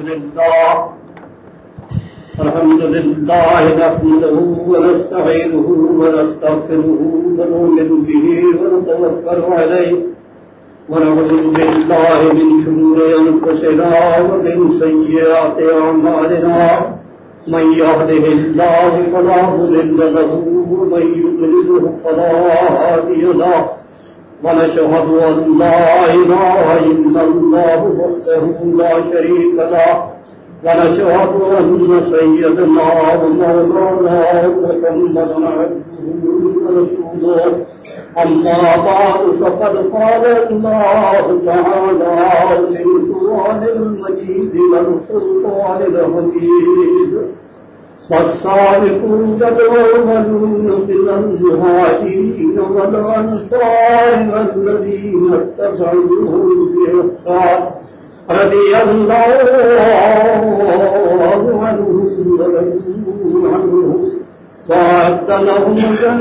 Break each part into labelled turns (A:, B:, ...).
A: الحمد لله نحمده ونستعينه ونستغفره ونؤمن به ونتوكل عليه ونعوذ بالله من شرور أنفسنا ومن سيئات أعمالنا من يهده الله فلا مضل له ومن يضلله فلا هادي له ونشهد أن لا إله إلا الله وحده لا شريك له ونشهد أن سيدنا ومولانا محمدا عبده ورسوله أما بعد فقد قال الله تعالى في القرآن المجيد والفرقان الحميد والسابقون الأولون من المهاجرين والأنصار الذين اتبعوهم بإحسان رضي الله عنهم وأعد لهم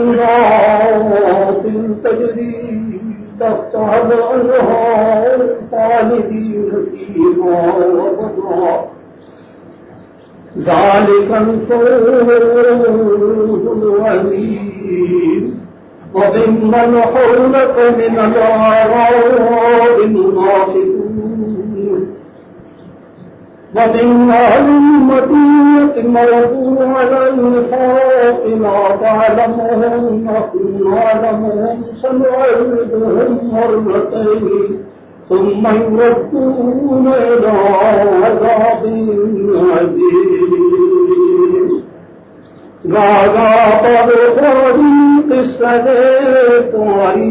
A: جنات تجري تحتها الأنهار خالدين فيها أبدا ذلك الفوز العظيم وممن حولك من الأعراب منافقون ومن أهل المدينة مردوا على النفاق لا تعلمهم نحن نعلمهم سنعذبهم مرتين ثم يردون إلى عذاب عظيم راجا پر خودی قصہ تمہاری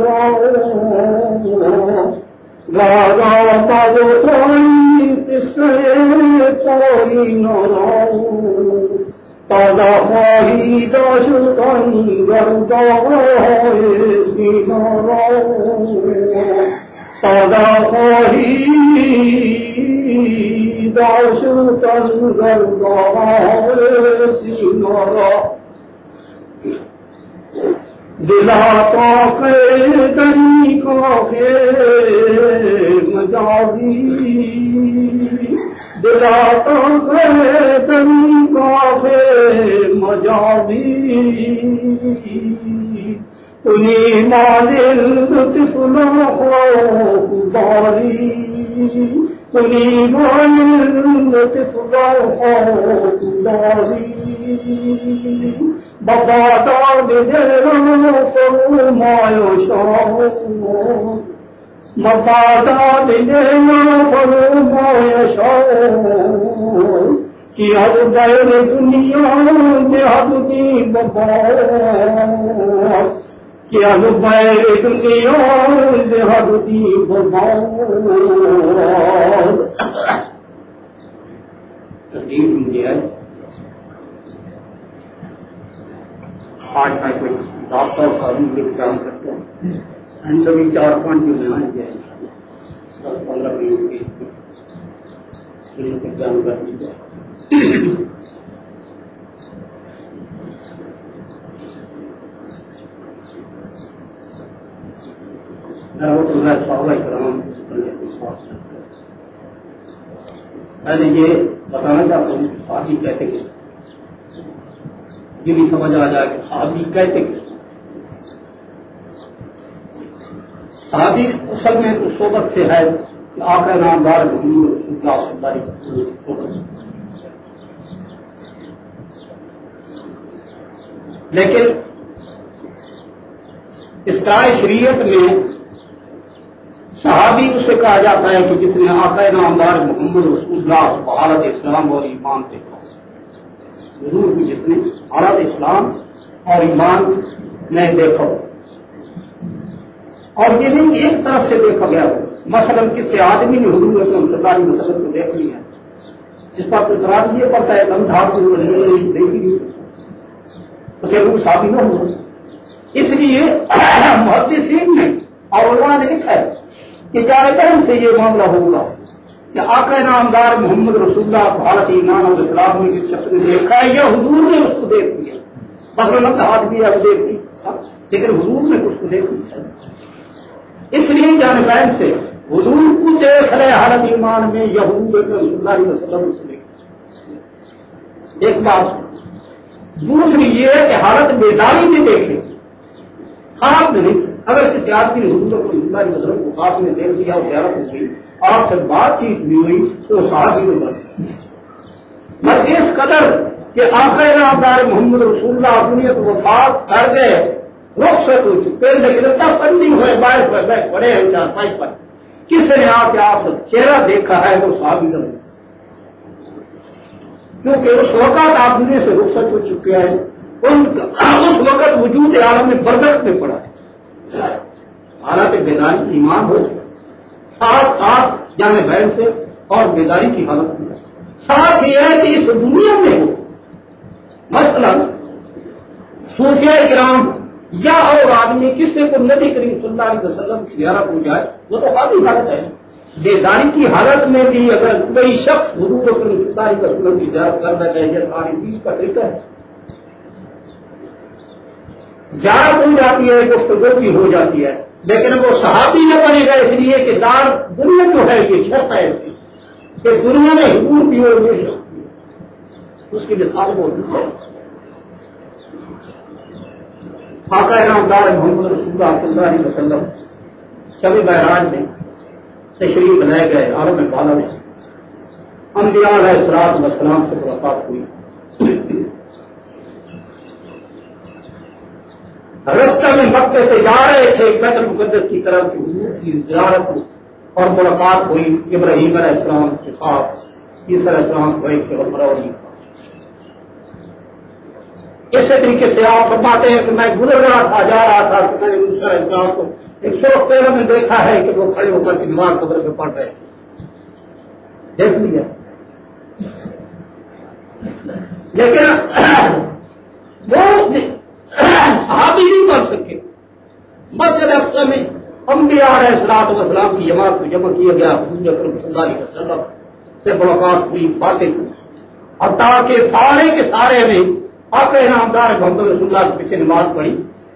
A: راجا پر خودی قصہ تمہاری تازہ خواہی داشتن گردہ سینارا تازہ خواہی داشتن گردہ سینارا دلا کے دری کا مجازی دلا کے دری کا مجازی انہیں مالل طفلا خوف داری انہیں مالل طفلا خوف داری بباداد دیرا فرمایا شاہ مباداد دیرا فرمایا شاہ کہ اب غیر دنیا جہد دی ببا کہ اب غیر دنیا جہد دی ببا تقدیر مجھے ہے آج میں کوئی ڈاکٹر اور قانون کے کام کرتے ہیں ہم سبھی 4-5 جو بنائیں گے 10-15 منٹ کے جان کر دیجیے میں نے یہ بتانا چاہتا ہوں صحابی کہتے ہیں یہ بھی سمجھ آ جائے کہ صحابی کہتے ہیں صحابی اصل میں تو صحبت سے ہے کہ آقا نامدار لیکن اصطلاح شریعت میں صحابی اسے کہا جاتا ہے کہ جس نے آقا نامدار محمد رسول اللہ حالت اسلام اور ایمان دیکھا ضرور بھی جس نے حالت اسلام اور ایمان نہیں دیکھا اور یہ نہیں ایک طرف سے دیکھا گیا ہو مثلا کسی آدمی نے حضور صلی اللہ علیہ وسلم کو دیکھ لیا جس پر اعتراض یہ پڑتا ہے اندھا دیکھی تو پھر وہ صحابی نہ ہوا اس لیے محدثین نے اور علماء نے لکھا ہے کہ جائزن سے یہ معاملہ ہوگا کہ آقا نامدار محمد رسول اللہ حالت ایمان اور اسلام میں جس شخص نے دیکھا ہے یا حضور نے اس کو دیکھ لیا مثلا ہاتھ بھی اب دیکھ لی لیکن حضور نے اس کو دیکھ لیا اس لیے جانبین سے حضور کو دیکھ رہے حالت ایمان میں یہود صلی اللہ علیہ وسلم سے ایک بات. دوسری یہ ہے کہ حالت بیداری میں دیکھیں خواب میں نہیں. اگر کسی آدمی نے حضور صلی اللہ علیہ وسلم کو خواب میں دیکھ لیا اور زیارت ہو گئی آپ سے بات چیت بھی ہوئی تو صحابی میں بن مگر اس قدر کہ آخر نامدار محمد رسول اللہ دنیا کو وفات کر گئے رخصت ہو چکے لیکن تب بندی ہوئے باعث پر پڑے ہیں چارپائی پر کسی نے آ کے آپ چہرہ دیکھا ہے تو صحابی کا کیونکہ اس وقت آپ دنیا سے رخصت ہو چکے ہیں اس وقت وجود عالم میں برداشت میں پڑا ہے. حالات بیداری ایمان ہو ساتھ ساتھ جانے بہن سے اور بیداری کی حالت میں ساتھ یہ ہے کہ اس دنیا میں ہو مثلا صوفیاء کرام یا اور آدمی کسی کو نبی کریم صلی اللہ علیہ وسلم کی زیارت ہو جائے وہ تو کافی حالت ہے. بیداری کی حالت میں بھی اگر کوئی شخص حضور صلی اللہ علیہ وسلم کی زیارت کرنا چاہیے ساری چیز کا طریقہ ہے. زیارت ہو جاتی ہے گفتگو بھی ہو جاتی ہے لیکن وہ صحابی نہ بنے گا اس لیے کہ دار دنیا جو ہے یہ چھت ہے اس کی کہ دنیا میں حضور کی اور اس کی مثال موجود ہے. آقا نامدار محمد رسول اللہ صلی اللہ علیہ وسلم شب معراج میں تشریف لے گئے عالم بالا میں انبیاء علیہ الصلوۃ والسلام سے ملاقات ہوئی. رستہ میں مکے سے جا رہے تھے بیت المقدس کی طرف حضور کی زیارت اور ملاقات ہوئی ابراہیم علیہ السلام کے ساتھ عیسیٰ علیہ السلام کو ایک مروی. اسی طریقے سے آپ فرماتے ہیں کہ میں گزر رہا تھا جا رہا تھا کہ میں نے عیسیٰ علیہ السلام کو 113 میں دیکھا ہے کہ وہ کھڑے ہو کر کے نماز قبر پہ پڑھ رہے ہیں. دیکھ لیا لیکن وہ صحابی نہیں بن سکے. مسجد اقصی میں انبیاء علیہ الصلوۃ والسلام کی جماعت کو جمع کیا گیا. حضور اکرم صلی اللہ علیہ وسلم سے ملاقات ہوئی باتیں ہوئی اور تاکہ سارے کے سارے میں آقا نامدار محمد رسول اللہ کے پیچھے نماز پڑھی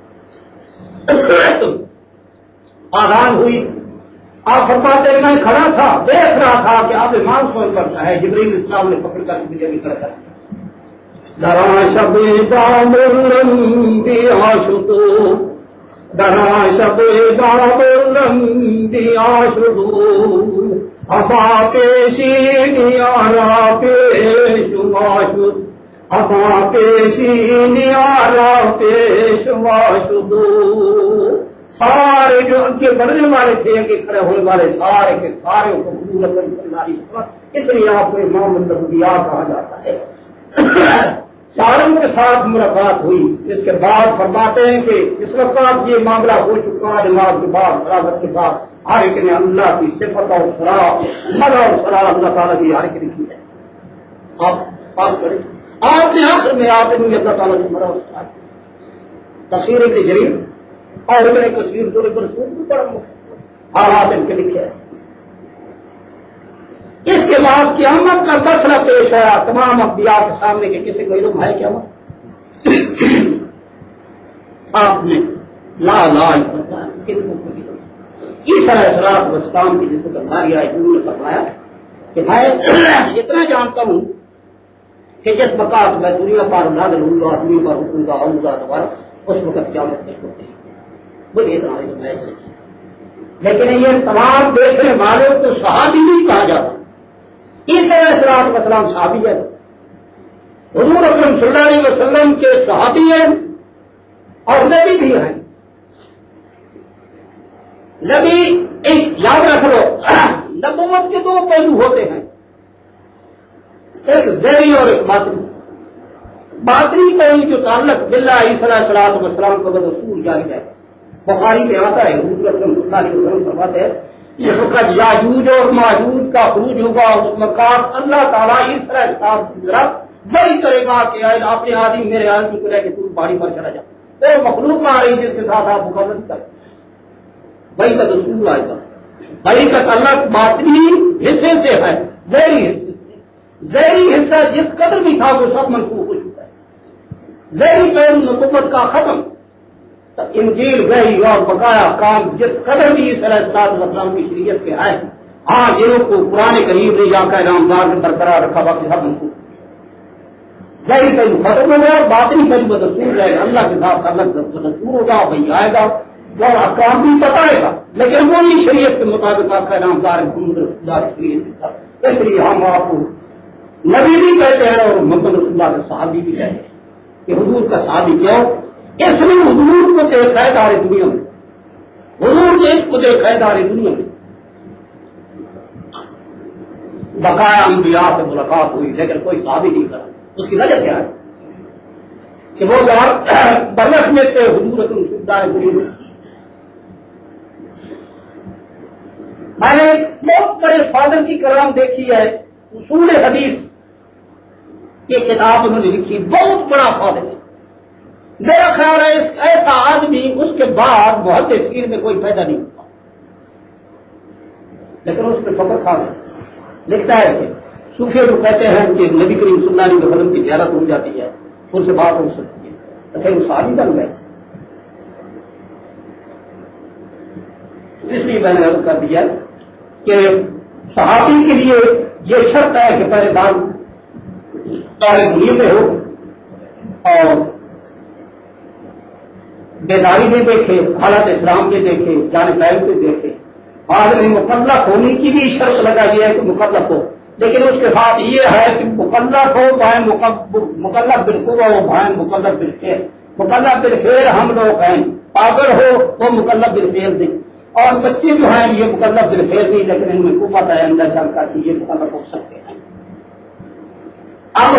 A: آرام ہوئی. آپ فرماتے ہیں میں کھڑا تھا دیکھ رہا تھا کہ آپ ایمان سوال کرتا ہے جبرائیل السلام نے پکڑ کر مجھے بھی کرتا ہے درا شب دامرنبیا شدو درا شب دامرنبیا شدو ابا پیشی نیارا پیشوا شد ابا پیشی نیارا پیشوا شدو. سارے جو اگے بڑھنے والے تھے اگے کھڑے ہونے والے سارے کے سارے کو حضور اکرم صلی اللہ علیہ وسلم اس لیے آپ کو امام الانبیاء کہا جاتا ہے. ساروں کے ساتھ ملاقات ہوئی. اس کے بعد فرماتے ہیں کہ اس وقت یہ معاملہ ہو چکا نماز کے بعد فراغت کے بعد ہر ایک نے اللہ کی صفت اور شراب مدح اور شراب اللہ تعالیٰ کی ہر ایک نے کی ہے. آپ پاس کریں آپ نے آخر میں آپ نے اللہ تعالیٰ کی مدح اور شراب تفسیر کے ذریعے اور میں کثیر دور پر پڑھوں حالات ان کے لکھے ہیں. اس کے بعد قیامت کا مسئلہ پیش آیا تمام انبیاء کے سامنے کہ کسی کو علم ہے قیامت آپ نے لا لا عیسیٰ علیہ السلام کی جس کو دماری آئی انہوں نے فرمایا کہ میں اتنا جانتا ہوں کہ جس وقت میں دنیا پر نازل ہوں گا دنیا پر رکوں گا آؤں گا دوبارہ اس وقت قیامت نہیں ہوتی بڑی اتنا لیکن یہ تمام دیکھنے والوں کو صحابی نہیں کہا جاتا. عیسیٰ علیہ السلام صحابی ہے. حضور اکرم صلی اللہ علیہ وسلم کے صحابی ہیں اور نبی بھی ہیں. نبی ایک یاد رکھ لو نبوت کے دو پہلو ہوتے ہیں ایک ظاہری اور ایک باطنی. باطنی پہلو جو تعلق باللہ عیسیٰ علیہ السلام کو رسول جاری ہے. بخاری میں آتا ہے حضور اکرم صلی اللہ علیہ وسلم فرماتے ہیں اس وقت یاجوج اور ماجوج کا خروج ہوگا اس مقام اللہ تعالیٰ اس طرح وہی کرے گا کہ اپنے آدمی میرے آدمی کو لے کے تو پہاڑی پر چلا جا وہ مخلوق آ رہی جس کے ساتھ آپ مقابلہ کر وہی کا رسول آئے گا. وہی کا تعلق باطنی حصے سے ہے. ظاہری حصہ جس قدر بھی تھا وہ سب منسوخ ہو چکا ہے. ظاہری پہلو نبوت کا ختم انجیل گئی اور بقایا کام جس قدر بھی عیسی علیہ السلام کی شریعت کے آئے، ہاں جنہوں کو قرآن کریم نے جا کر نامدار میں برقرار رکھا، باقی سب ان کو ظاہر کہیں ختم ہو گیا، باطنی کہیں بدستور رہے گا، اللہ کے ساتھ الگ بدستور ہوگا، وہی آئے گا اور احکام بھی بتائے گا، لیکن وہی شریعت کے مطابق آپ کا نامدار محمد رسول اللہ کی شریعت کے ساتھ۔ اس لیے ہم آپ کو نبی بھی کہتے ہیں اور محمد رسول اللہ کے صحابی بھی کہتے ہیں کہ حضور کا صحابی کیوں؟ اس نے حضور کو دیکھا ہے ساری دنیا میں، حضور نے اس کو دیکھا ہے ساری دنیا میں، بقایا انبیاء سے ملاقات ہوئی لیکن کوئی صحابی نہیں کرا۔ اس کی وجہ کیا ہے کہ وہ برس میں سے حضور رسول اللہ۔ میں نے بہت بڑے فادر کی کلام دیکھی ہے، اصول حدیث کی کتاب انہوں نے لکھی، بہت بڑا فادر ہے۔ میرا خیال ہے ایسا آدمی اس کے بعد محدثین میں کوئی پیدا نہیں ہوتا، لیکن اس پہ فخر خان لکھتا ہے کہ صوفیہ جو کہتے ہیں کہ نبی کریم صلی اللہ علیہ وسلم کی زیارت ہو جاتی ہے، ان سے بات ہو سکتی ہے، لیکن وہ صحابی بن گئے۔ اس لیے میں نے عرض کر دیا کہ صحابی کے لیے یہ شرط ہے کہ پہلے دنیا میں ہو اور بیداری میں دیکھے، حالت اسلام کے دیکھے، جانے پہل سے دیکھے، آدمی مکلف ہونے کی بھی شرط لگائی ہے کہ مکلف ہو، لیکن اس کے ساتھ یہ ہے کہ مکلف ہو بھائی مکلف بالقوہ ہو بھائی مکلف بالخیر، مکلف بالخیر ہم لوگ ہیں، پاگل ہو وہ مکلف بالخیر دیں، اور بچے جو ہیں یہ مکلف بالخیر نہیں لیکن ان میں قوت ہے اندر چل کر کہ یہ مکلف ہو سکتے ہیں۔ اب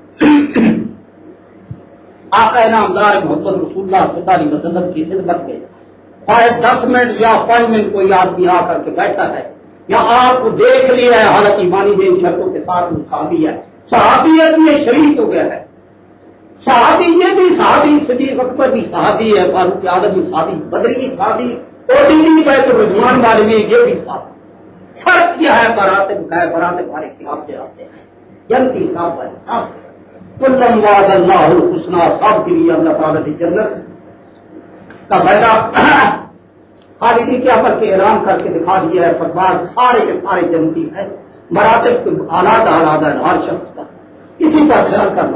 A: آقا نامدار محمد رسول اللہ صلی اللہ علیہ وسلم کی خدمت میں 10 منٹ یا 5 منٹ کوئی آدمی آ کر کے بیٹھا ہے یا آپ کو دیکھ لیا ہے حالت ایمانی میں ان شرطوں کے ساتھ صحابی ہے، صحابیت میں شریک ہو گیا ہے، صحابی یہ بھی صحابی، صدیق اکبر بھی صحابی ہے، فاروق اعظم بھی صحابی، بدری صحابی، بیت الرضوان والے میں یہ بھی صحابی۔ فرق کیا ہے؟ برات ہمارے خلاف سے آتے ہیں، جنتی صاحب ہے کلم وعد اللہ الحسنی، سب کے لیے اللہ تعالیٰ کی جنت کا وعدہ خالدی کے پر کے اعلان کر کے دکھا دیا ہے، فرمان سارے کے سارے جنتی ہیں، مراتب آلات ہے ہر شخص کا، اسی کا خیال کرنا۔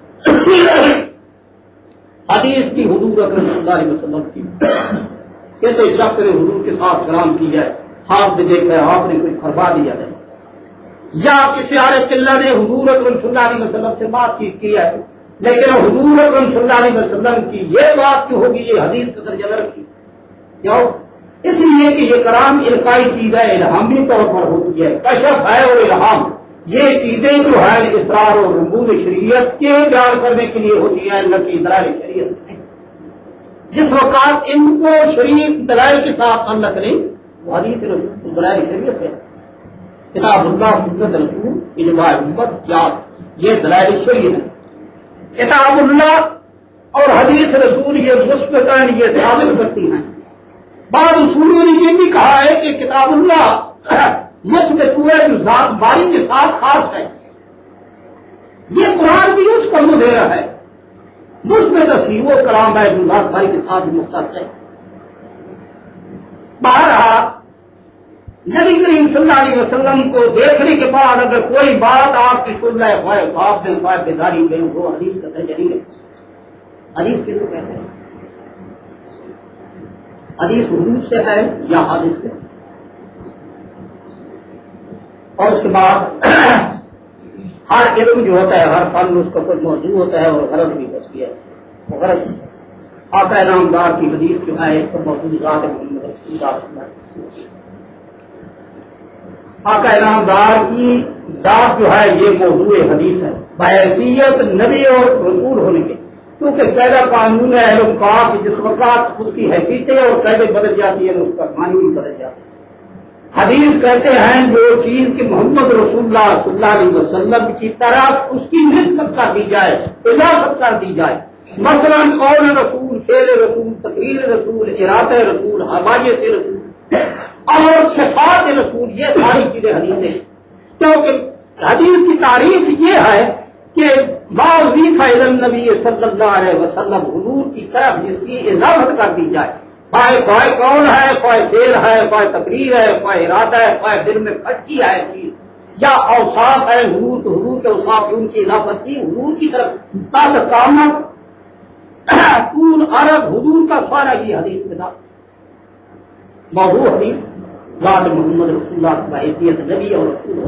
A: حدیث کی حضور اکرم صلی اللہ علیہ وسلم کی کیسے شخص نے حضور کے ساتھ کلام کی ہے، آپ نے دیکھا آپ نے کوئی فرما دیا ہے، یا کسی عارف اللہ نے حضور اکرم صلی اللہ علیہ وسلم سے بات کی ہے، لیکن حضور اکرم صلی اللہ علیہ وسلم کی یہ بات کیوں ہوگی، یہ حدیث کا درجہ نہ رکھی کیوں؟ اس لیے کہ یہ کلام القائی چیز ہے، الہامی طور پر ہوتی ہے، کشف ہے اور الہام، یہ چیزیں جو ہے اسرار اور رموز شریعت کے بیان کرنے کے لیے ہوتی ہیں، اللہ کی دلائل شریعت۔ جس وقت ان کو شریعت دلائل کے ساتھ تعلق نہیں، وہ حدیث رسول دلائل شریعت ہے، کتاب اللہ سنت رسول اجماع امت یہ دلائل شریعت ہے۔ کتاب اللہ اور حدیث رسول یہ مثبتاً یہ ثابت کرتی ہیں۔ بعض اصولوں نے یہ بھی کہا ہے کہ کتاب اللہ مثبت ہوئے جو ذات باری کے ساتھ خاص ہے، یہ قرآن بھی اس کا مظہر ہے، مثبت اسی وہ کلام ہے جو ذات باری کے ساتھ مختص ہے۔ بہرحال نبی کریم صلی اللہ علیہ وسلم کو دیکھنے کے بعد اگر کوئی بات آپ کی سن رہے ہوئے تو آپ نے خواہ بیداری میں وہ حدیث کا درجہ نہیں ہے۔ حدیث کس کو کہتے ہیں؟ حدیث حدود سے ہے یا حادث سے؟ اور اس کے بعد ہر علم جو ہوتا ہے ہر فن اس کا کوئی موضوع ہوتا ہے اور غرض بھی بچتی ہے، وہ غرض آقا نامدار کی حدیث جو ہے اس کا موضوع ذات محمد رسول اللہ۔ آقا نامدار کی ذات جو ہے یہ موضوع حدیث ہے بحیثیت نبی اور رسول ہونے کے، کیونکہ قاعدہ قانون ہے علم کا کہ جس وقت اس کی حیثیتیں اور قاعدے بدل جاتی ہیں اس کا معنی بھی بدل جاتا ہے۔ حدیث کہتے ہیں جو چیز کہ محمد رسول اللہ صلی اللہ علیہ وسلم کی طرف اس کی نسبت کر دی جائے، اضافت کر دی جائے، مثلا قول رسول، فعل رسول، تقریر رسول، ارادہ رسول، حوایت رسول اور صفات رسول، یہ ساری چیزیں حدیث ہیں۔ کیونکہ حدیث کی تعریف یہ ہے کہ وظیفہ نبی صلی اللہ علیہ وسلم حضور کی طرف جس کی اضافت کر دی جائے، کوئی قول ہے، کوئی فعل ہے، کوئی تقریر ہے، کوئی ارادہ ہے، کوئی دل میں کھٹکی ہے چیز، یا اوصاف ہے حضور تو حضور کے اوصاف ان کی اضافت کی حضور کی طرف تاکہ کامت طول عرب حضور کا سارا یہ حدیث میں تھا موضوع حدیث ذات محمد رسول اللہ کی حیثیت نبی اور رسول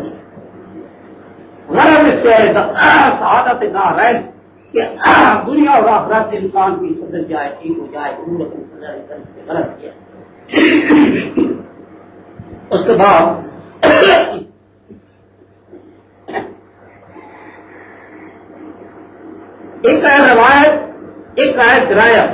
A: غرض اس سے سعادت دارین کہ دنیا اور آخرت انسان کی سدر جائے ٹھیک ہو جائے حضور اپنی سزا سے غلط کیا۔ اس کے بعد ایک ہے روایت، ایک ہے درایت۔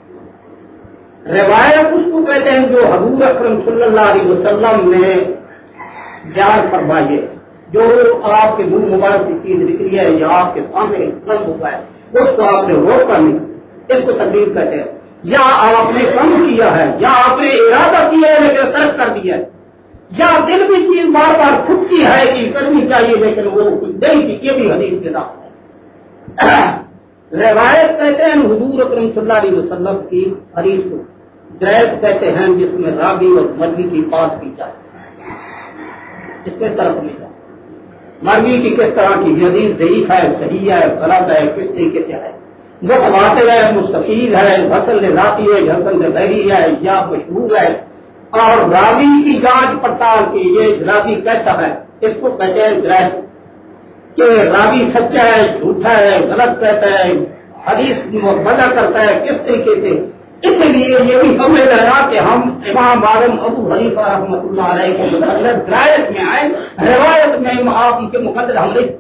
A: روایت اس کو کہتے ہیں جو حضور اکرم صلی اللہ علیہ وسلم نے بیان فرمائیے، جو آپ کے منہ مبارک کی چیز نکلی ہے یا آپ کے سامنے کم ہوا ہے اس کو آپ نے روکا نہیں، اس کو تقریر کہتے ہیں۔ یا آپ نے کم کیا ہے، یا آپ نے ارادہ کیا ہے لیکن ترک کر دیا ہے، یا دل بھی چیز بار بار کھٹتی ہے کہ کرنی چاہیے لیکن وہ نہیں کی، یہ بھی حدیث کے داخل ہے۔ روایت کہتے ہیں حضور اکرم صلی اللہ علیہ وسلم کی حدیث کو، درایت کہتے ہیں جس میں راوی اور مروی کی پاس کی جائے، اس کے طرف نہیں جائے۔ مروی کی کس طرح کی حدیث ضعیف ہے، صحیح ہے، غلط ہے، کس طریقے سے ہے، متواتر ہے، مستفید ہے، حسن ذاتی ہے، حسن ظاہری ہے یا مشہور ہے، اور راوی کی جانچ پڑتال کی یہ راوی کیسا ہے، اس کو کہتے ہیں درایت، کہ راوی سچا ہے، جھوٹا ہے، غلط کہتا ہے، حدیث وضع کرتا ہے کس طریقے سے۔ اس لیے یہ بھی سمجھ رہا کہ ہم امام اعظم ابو حنیفہ رحمۃ اللہ علیہ کے مقدس درایت میں آئے، روایت میں آپ کے مقدس ہم نہیں،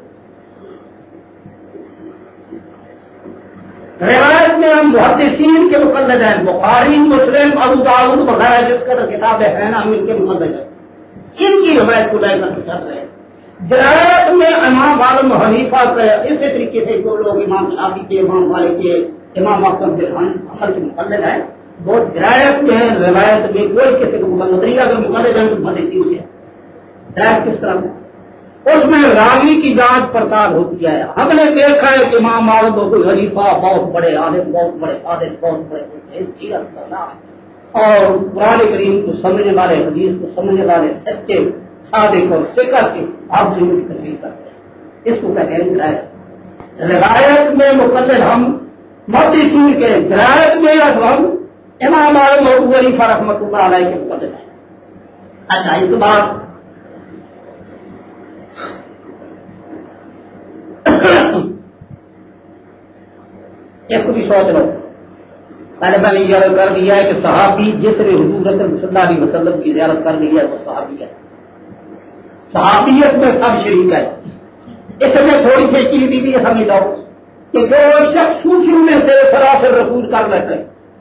A: روایت میں ہم محدثین کے مقلد ہیں، بخاری مسلم ابو داؤد وغیرہ جس قدر کتابیں ہیں ہم ان کے مقلد ہیں، ان کی روایت کو لے کر چل رہے ہیں۔ درایت میں امام اعظم حنیفہ کے اسی طریقے سے جو لوگ امام شافعی کے، امام مالک کے، امام احمد بن حنبل کے مقلد ہیں وہ درایت میں ہیں، روایت میں کوئی کسی کو مقلد نہیں، اگر مقلد ہیں تو محدثین سے۔ درایت کس طرح اس میں راوی کی جانچ پڑتال ہوتی ہے۔ ہم نے دیکھا ہے کہ امام اعظم ابو حنیفہ بہت بڑے عالم، بہت بڑے قاضی، بہت بڑے اور قرآن کریم کو سمجھنے والے، حدیث کو سمجھنے والے، سچے صادق اور سکہ کے آپ کی تقریر کرتے ہیں، اس کو کہتے ہیں درایت۔ روایت میں مقلد ہم محدثین کے، درایت میں ہم امام اعظم ابو حنیفہ رحمۃ اللہ علیہ کے مقلد ہیں۔ اچھا اس کے بعد ایک کو بھی سوچ لو، پہلے میں نے یہ کر دیا ہے کہ صحابی جس نے حضور صلی اللہ علیہ وسلم کی زیارت کر لی ہے وہ صحابی ہے، صحابیت میں سب شریک ہے۔ اس میں تھوڑی سی چیز بھی سمجھ لو کہ جو شخص صوفیوں میں سے سراسر رسول کر لیتے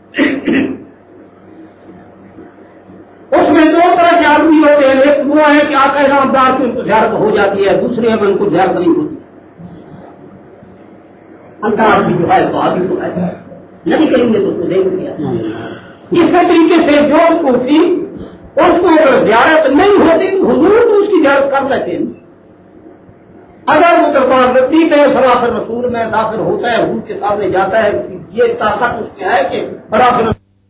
A: اس میں دو طرح کے آدمی ہوتے ہیں، ایک وہ ہے کہ آقا نامدار کی ان کو زیارت ہو جاتی ہے، دوسرے میں ان کو زیارت نہیں ہوتی، انداز بھی جو ہے صحابی کو ہے، نہیں کریں گے تو اس کو دیکھ لیا۔ اسی طریقے سے جو صوفی اس کو اگر زیارت نہیں ہوتی حضور تو اس کی زیارت کر لیتے ہیں، اگر وہ دربار رسی میں سراسر رسول میں داخل ہوتا ہے، حضور کے سامنے جاتا ہے، یہ طاقت اس میں ہے کہ سراسر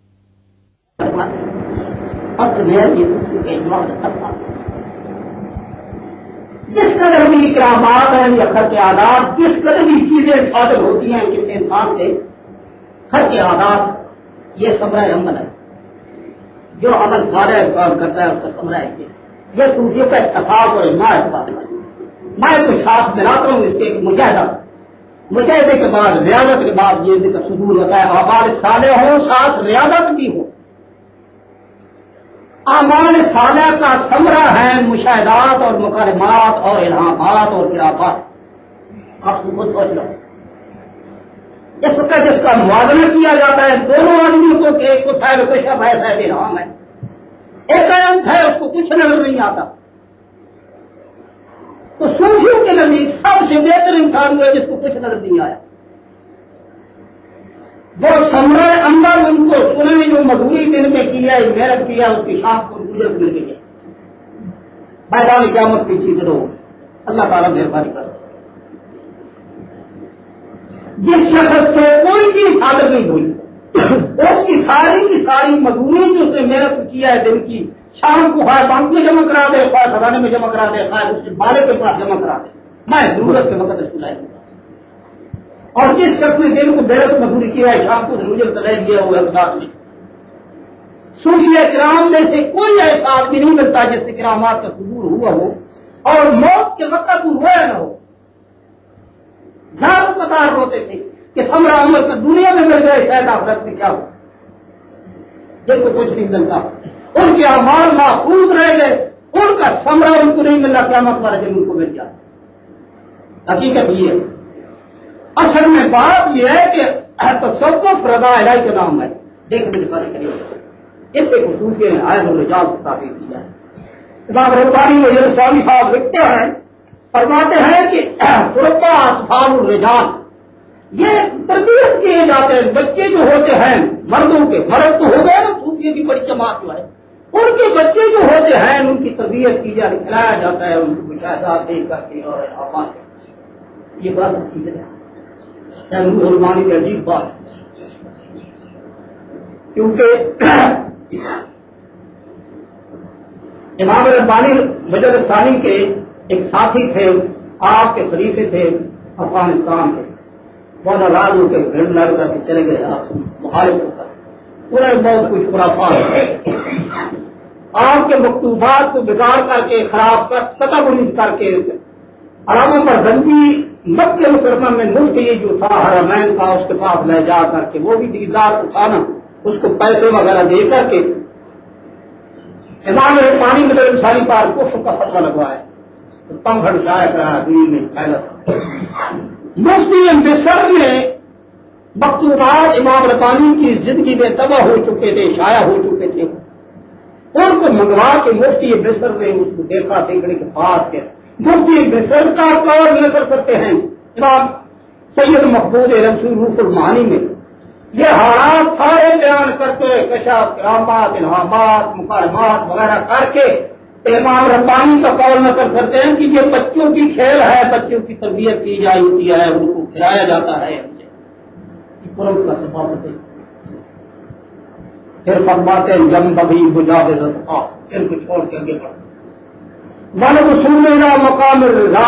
A: جس قدر بھی اکرامات ہیں یا خرچ عادات، جس قدر بھی چیزیں حاصل ہوتی ہیں کسی انسان سے، خرچ عادات یہ ثمرہ عمل ہے، جو عمل سارے کام کرتا ہے اس کا ثمرہ ہے۔ یہ صوفیوں کا اتفاق اور اجماع ہے۔ میں کچھ ساتھ ملاتا ہوں اس کے مجاہدے کے بعد ریاضت کے بعد یہ ذکر صدور ہوتا ہے، اعمال صالح ہو ساتھ ریاضت بھی ہو۔ اعمال صالح کا ثمرہ ہے مشاہدات اور مکالمات اور الہامات اور قرافات۔ آپ کو خود سوچ لو، اس وقت جس کا موازنہ کیا جاتا ہے دونوں آدمیوں کو کہ ایک کو صاحب کشف ہے، صاحب الہام ہے، ایک انت ہے اس کو کچھ نظر نہیں آتا، تو صوفیوں کے نزدیک سب سے بہتر انسان وہ ہے جس کو کچھ نظر نہیں آیا، وہ ثمرہ اندر ان کو سننے جو مزدوری دن میں کیا، محنت کیا، اس کی شاخ کو گزر مل گئی ہے۔ میدان قیامت کی چیز رو اللہ تعالیٰ مہربانی کرو۔ جس شخص سے کوئی بھی حاضر نہیں ہوئی اس کی ساری مزدوری جو اس نے محنت کیا ہے دن کی، شام کو خواہ بینک میں جمع کرا دے، خواہ خزانے میں جمع کرا دے، خواہ اس کے بالے کے پاس جمع کرا دے، میں ضرورت کے وقت اسکولائی ہوں. اور جس شخص نے دن کو محنت مزدوری کیا ہے شام کو مجھے تلے دیا ہوا اقدار میں. صوفیہ کرام میں سے کوئی ایسا آدمی نہیں ملتا جس سے کرامات کا صدور ہوا ہو اور موت کے وقت وہ رویا نہ ہو. ہزاروں قطار روتے تھے کہ سمرا عمر کا دنیا میں مل گئے شاید آخرت میں کیا ہو، جن کو کچھ نہیں ملتا. ان کے اعمال محفوظ رہ گئے، ان کا سمرا ان کو نہیں ملا، قیامت والا دن ان کو مل جاتا. حقیقت یہ ہے. اصل میں بات یہ ہے کہ تصوف رضا الہی کا نام ہے. دیکھنے کے بارے کریے اس کے خصوص کے آئے اور رجال کو تعبیر کیا ہے. امام ربانی وزیر سوامی صاحب لکھتے ہیں، فرماتے ہیں کہ قربا اطفال الرجال، یہ تربیت کیے جاتے ہیں بچے جو ہوتے ہیں مردوں کے، مرد تو ہو گئے نا صوفیہ کی بڑی جماعت جو ہے، ان کے بچے جو ہوتے ہیں ان کی تربیت کی جاتی، کھلایا جاتا ہے ان کو مشاہدات دے کر کے اور آباد. یہ بات چیز ہے رحمانی کی عجیب بات، کیونکہ امام ربانی وجد ثانی کے ایک ساتھی تھے، آپ کے خلیفے تھے افغانستان کے، بہت ناراض ہو کے گھر لڑ کر کے چلے گئے آپ مخالف ہو کر. انہیں بہت کچھ خرافات آپ کے مکتوبات کو بگاڑ کر کے خراب کر تقبل کر کے حراموں پر بندی مکہ مکرمہ میں مفتی جو تھا حرمین تھا اس کے پاس لے جا کر کے وہ بھی دیدار اٹھانا، اس کو پیسے وغیرہ دے کر کے امام ربانی میں انسانی پار کفر کا فتویٰ لگوایا، پنکھڑ شائع کرا دین میں پھیلا. مفتی مصر نے مکتوبات امام ربانی کی زندگی میں تباہ ہو چکے تھے، شائع ہو چکے تھے، ان کو منگوا کے مفتی مصر نے اس کو دیکھا، دیکھنے کے بعد کے مفتی مصر کا قول نقل کرتے ہیں امام سید محمود رسول روح المعانی میں. یہ حالات سارے بیان کرتے کشف کرامات الہامات مکالمات وغیرہ کر کے امام ربانی کا قول نقل کرتے ہیں کہ یہ بچوں کی کھیل ہے، بچوں کی تربیت کی جاتی ہے، ان کو کھلایا جاتا ہے. قرب کا سبب ہے. پھر فرماتے ہیں جم ببھی مجاوزت ان کو چھوڑ کے آگے بڑھ من رسول مقام الرضا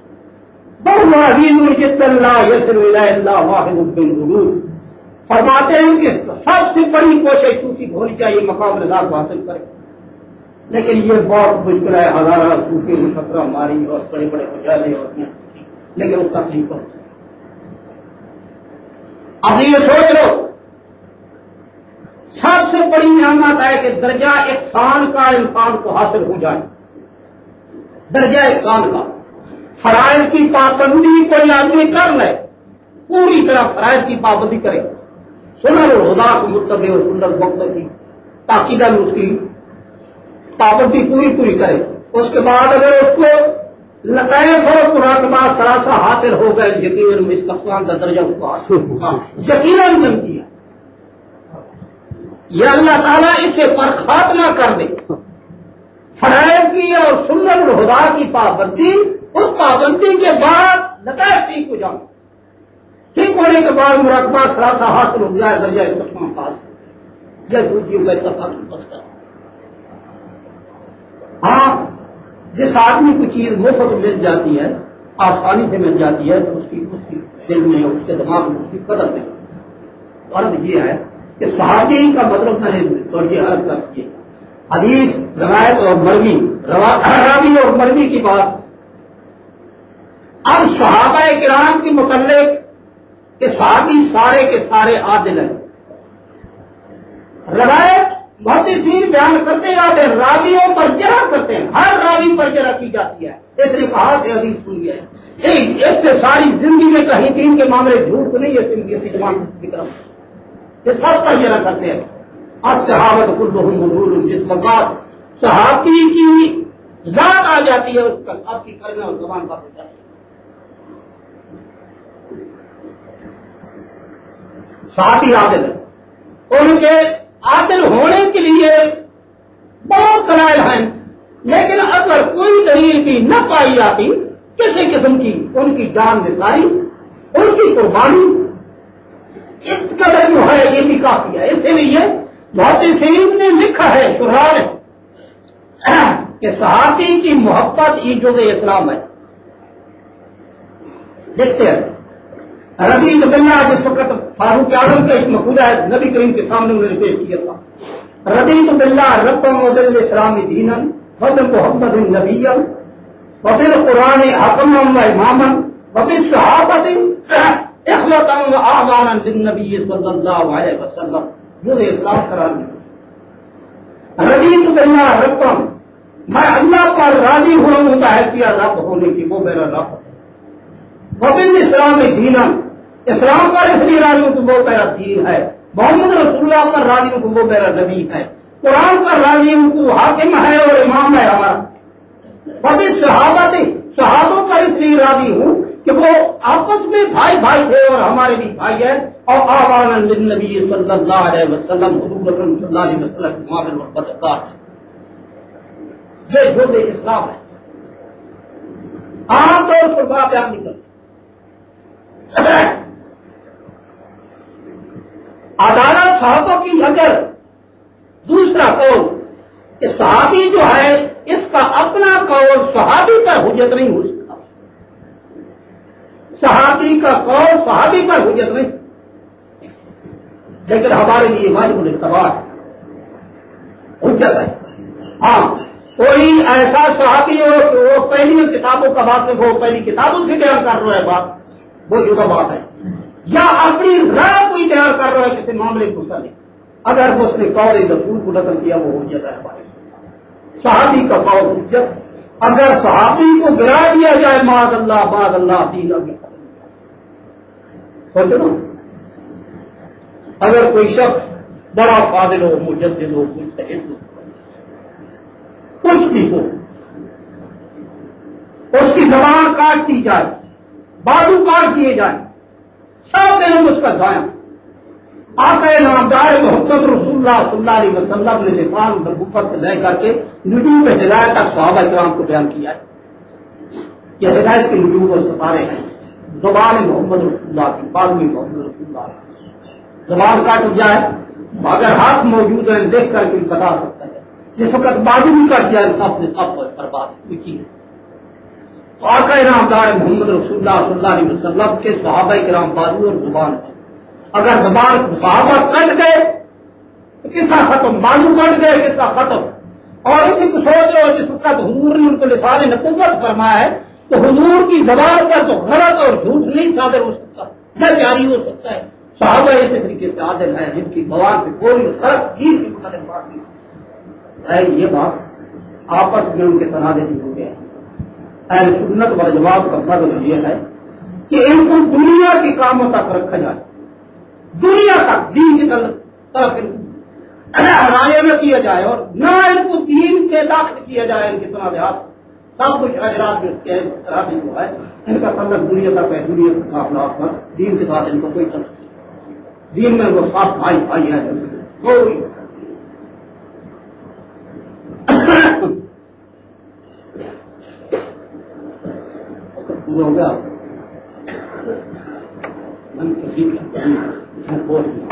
A: بہت جت اللہ یسر اللہ واحد بالغلول. فرماتے ہیں کہ سب سے بڑی کوشش صوفی کو ہونی چاہیے مقام رضا کو حاصل کرے، لیکن یہ بہت مشکل ہے. ہزارہ صوفی نے خطرہ ماری اور بڑے بڑے اجالے ہوتے ہیں، لیکن اس کا تکلیف ہوتا ہے. اب یہ سوچ لو سب سے بڑی نعمت ہے کہ درجہ احسان کا انسان کو حاصل ہو جائے. درجہ احسان کا فرائض کی پابندی کوئی آدمی کر لے، پوری طرح فرائض کی پابندی کرے، سنن الہدا کو متبع اور سنت وقت کی تاکیدہ میں اس کی پابندی پوری کرے. اس کے بعد اگر اس کو لطائف اور مراقبہ سراسا حاصل ہو گئے، یقیناً اس کفان کا درجہ اس کو حاصل ہوگا، یقیناً ملتی ہے. یہ اللہ تعالیٰ اسے برخاست نہ کر دے. فرائض کی اور سنت الہدا کی پابندی، اس پابندی کے بعد لطائف ٹھیک ہو جاؤ، ٹھیک ہونے کے بعد مراقبہ سراسا حاصل ہو جائے، درجہ کفان حاصل یا دوسری کا اتفاق بچتا. ہاں جس آدمی کو چیز مفت مل جاتی ہے، آسانی سے مل جاتی ہے، تو اس کی دل میں اس کے دماغ میں اس کی قدر نہیں. فرض یہ ہے کہ صحابی کا مطلب میں نے توجہ عرض کر کی حدیث روایت اور مروی، راوی اور مروی کی بات. اب صحابہ کرام کے متعلق کہ صحابی سارے کے سارے عادل ہیں. روایت محدثین بیان کرتے جاتے ہیں، راویوں پر جرح کرتے ہیں، ہر راوی پر جرح کی جاتی ہے. اس نے کہا کہ حدیث سنی ہے، اس سے ساری زندگی میں کہیں دین کے معاملے جھوٹ کو نہیں ہے، جماعت کی طرف یہ سب پر جرح کرتے ہیں. اب صحابت کلہم مظلوم، جس وقت صحابی کی ذات آ جاتی ہے اس پر آپ کی کلمہ اور زبان پر ہو جاتی ہے. صحابی عادل ہے، ان کے عادل ہونے کے لیے بہت دلائل ہیں، لیکن اگر کوئی دلیل بھی نہ پائی جاتی کسی قسم کی، ان کی جان نثاری ان کی قربانی اس قدر جو ہے یہ بھی کافی ہے. اسی لیے محدثین نے لکھا ہے شرح نے کہ صحابی کی محبت ایجاد اسلام ہے. دیکھتے ہیں رضی اللہ جس وقت فاروق اعظم کا ایک مقولہ ہے نبی کریم کے سامنے انہوں نے پیش کیا تھا. رضیت باللہ ربا وبالاسلام دینا وبمحمد نبیا وبالقرآن حکما واماما وبالصحابۃ اخوۃ واعوانا للنبی صلی اللہ علیہ وسلم. مجھے اسلام قرار دیا. رضیت باللہ ربا میں اللہ پر راضی ہوا ہوں حیثیت رب ہونے کی وہ میرا رب ہے. وبالاسلام دینا اسلام پر اس لیے راضی ہوں کہ وہ میرا دین ہے. محمد رسول اللہ پر راضی ہوں کہ وہ میرا نبی ہے. قرآن پر راضی ہوں کہ وہ حاکم ہے اور امام ہے ہمارا. وبالصحابۃ صحابوں پر اس لیے راضی ہوں کہ وہ آپس میں بھائی بھائی تھے اور ہمارے بھی بھائی ہیں. اور آوانا للنبی صلی اللہ علیہ وسلم حضور صلی اللہ علیہ وسلم معامل محبت دار. یہ جزء اسلام ہے. عام طور پر بات بیان نہیں کرتے. عدالت صحابوں کی اگر دوسرا قول کہ صحابی جو ہے اس کا اپنا قول صحابی پر حجت نہیں ہو سکتا. صحابی کا قول صحابی پر حجت نہیں، لیکن ہمارے لیے واجب الاتباع حجت ہے. ہاں کوئی ایسا صحابی ہو کہ وہ پہلی کتابوں کا بات ہو، پہلی کتابوں سے بیان کر رہا ہے بات، وہ جدا بات ہے. یا اپنی رائے کوئی تیار کر رہا ہے کسی معاملے کو کرنے، اگر اس نے قول رسول کو نقل کیا وہ حجت ہے ہمارے. صحابی کا قول حجت. اگر صحابی کو گرا دیا جائے معاذ اللہ دین آگے سوچو نا. اگر کوئی شخص بڑا فاضل ہو، مجدد ہو، مجتہد ہو، کچھ بھی ہو، اس کی زبان کاٹ دی جائے، بازو کاٹ دیے جائیں، سب دن اس کا ضائع. آقا نامدار محمد رسول اللہ صلی اللہ علیہ وسلم نے لسان نبوت سے لے کر کے نجوم ہدایت تک صحابہ کرام کو بیان کیا ہے. یہ ہدایت کے نجوم اور ستارے ہیں. زبان محمد رسول اللہ کی بعد میں محمد رسول اللہ زبان کاٹ جائے، اگر ہاتھ موجود ہے دیکھ کر کے بتا سکتا ہے. جس وقت بازو بھی کٹ جائے سب سے سب برباد کی. آقا نامدار محمد رسول اللہ صلی اللہ علیہ وسلم کے صحابہ کرام بازو اور زبان ہے. اگر زبان صحابہ کٹ گئے تو قصہ ختم، بازو کٹ گئے قصہ ختم. اور اسی کو سوچ رہے ہو جس وقت حضور نے ان کو لسان نبوت فرمایا ہے تو حضور کی زبان پر تو غلط اور جھوٹ نہیں صادر ہو سکتا، نہ جاری ہو سکتا ہے. صحابہ اسی طریقے سے عادل ہے جن کی زبان پہ کوئی غلط چیز کی مختلف بات نہیں ہے. یہ بات آپس میں ان کے تنازع ہو گئے. اہل سنت و جواب کا مطلب یہ ہے کہ ان کو دنیا کے کاموں تک رکھا جائے، دنیا تک دین کی طرف ہرایا نہ کیا جائے اور نہ ان کو دین کے داخل کیا جائے. ان کے تنازعات سب کچھ اجرات جو ہے ان کا تعلق دنیا تک ہے. دنیا کے معاملات پر دین کے ساتھ ان کو کوئی تعلق نہیں. دین میں وہ ساتھ بھائی بھائی ہے کوئی. ہو گیا